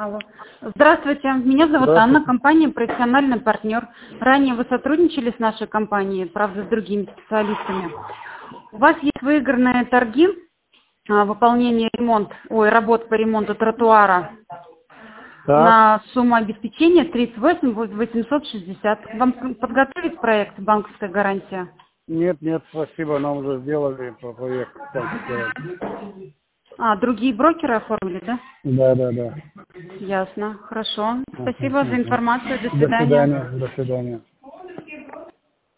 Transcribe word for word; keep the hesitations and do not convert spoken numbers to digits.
Алло. Здравствуйте, меня зовут Анна, компания «Профессиональный партнер». Ранее вы сотрудничали с нашей компанией, правда, с другими специалистами. У вас есть выигранные торги, а, выполнение ремонт, ой, работ по ремонту тротуара Так. на сумму обеспечения тридцать восемь восемьсот шестьдесят. Вам подготовить проект «Банковская гарантия»? Нет, нет, спасибо, нам уже сделали по проект. А, другие брокеры оформили, да? Да, да, да. Ясно, хорошо. Ага, Спасибо за ага. информацию. До До свидания. свидания, до свидания.